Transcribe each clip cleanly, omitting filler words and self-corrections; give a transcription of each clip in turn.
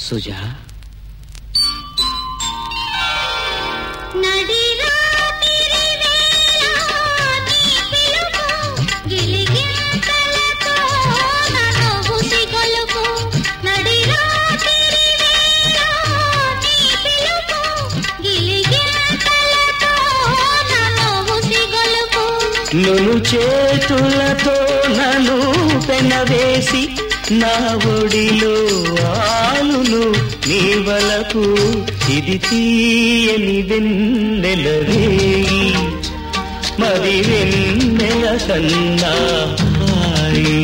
సుజా నును చేతులతో నన్ను పెనవేసి నా ఒడిలో ఆలును నీ వలకు ఇది తీయని వెన్నెల రేయి మరి వెన్నెల కన్నా హాయి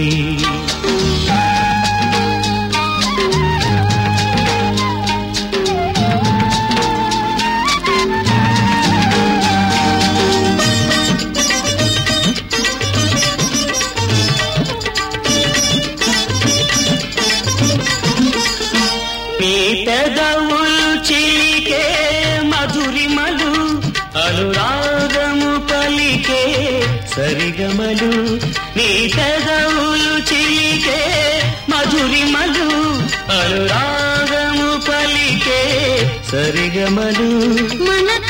నీ పెదవులు చిలికే మధురిమలు అనురాగము పలికే సరిగమలు నీ పెదవులు చిలికే మధురిమలు అనురాగము పలికే సరిగమలు మన